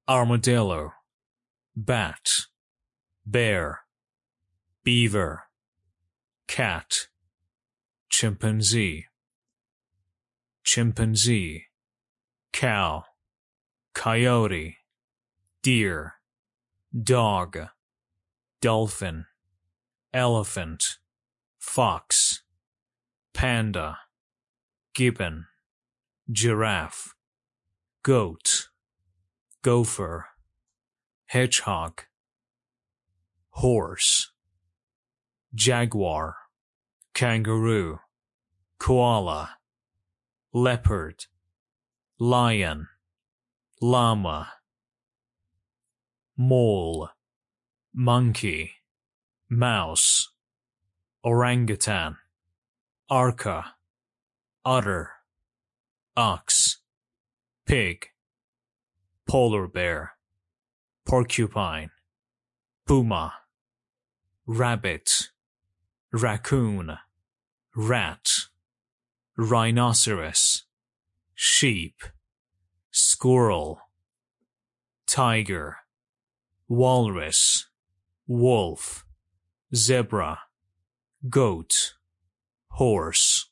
armadillo, bat, bear, beaver, cat, chimpanzee, chimpanzee, cow, coyote, deer, dog, dolphin, elephant, fox, panda, gibbon, giraffe, goat, gopher, hedgehog, horse, jaguar, kangaroo, koala, leopard, lion, llama, mole, monkey, mouse, orangutan, orca, otter, ox, pig, polar bear, porcupine, puma, rabbit, raccoon, rat, rhinoceros, sheep, squirrel, tiger, walrus, wolf, zebra, goat, horse.